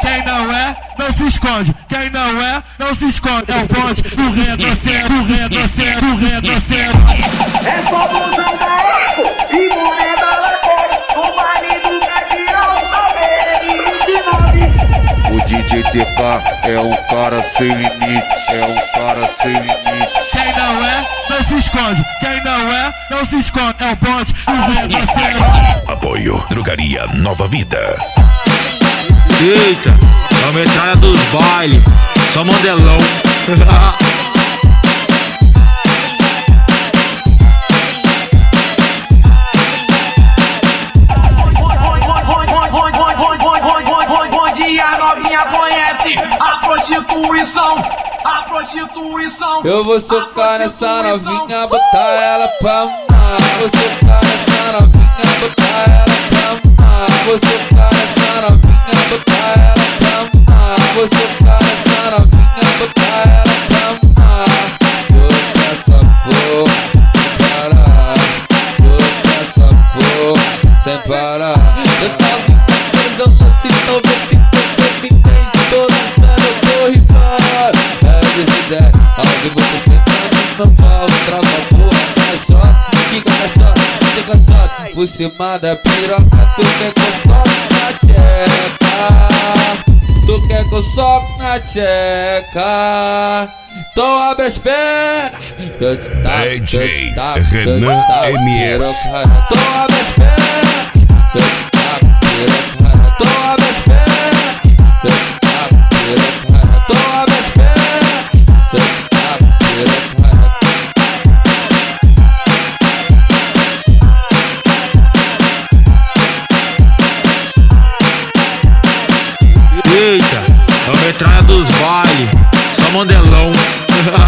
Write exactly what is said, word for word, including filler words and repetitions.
Quem não é, não se esconde. Quem não é, não se esconde. É o bonde do retrocesso, do retrocesso, do retrocesso. É só busão da eco e moneda lateral. O marido quer tirar o cabelo. O D J T K é um cara sem limite, é um cara sem limite. Quem não é, não se esconde. Quem não é, não se esconde. É o bonde do retrocesso. Apoio Drogaria Nova Vida. Eita, é a metralha dos bailes, só modelão. Bom dia, novinha conhece a prostituição, a prostituição. Eu vou socar nessa novinha, botar ela pra mamar. Vou socar nessa novinha, botar ela pra mamar. Vou socar nessa novinha, botar ela pra mamar. Vou socar nessa novinha, botar ela pra mamar. Soca essa porra sem parar, soca essa porra sem parar. Eu tava pensando assim, talvez se você me entende, tô lançando, eu tô rimando. É verdade, onde você sentando no pau, trava a porra, caixote, fica caixote, fica caixote. Por cima da piroca, tu quer que eu soque na tcheca. Tu quer que eu soque na tcheca. Então abre as pernas. D J Renan M S. Então abre as pernas. Então abre as pernas. Então abre as pernas. Eita, é a metralha dos bailes, só modelão.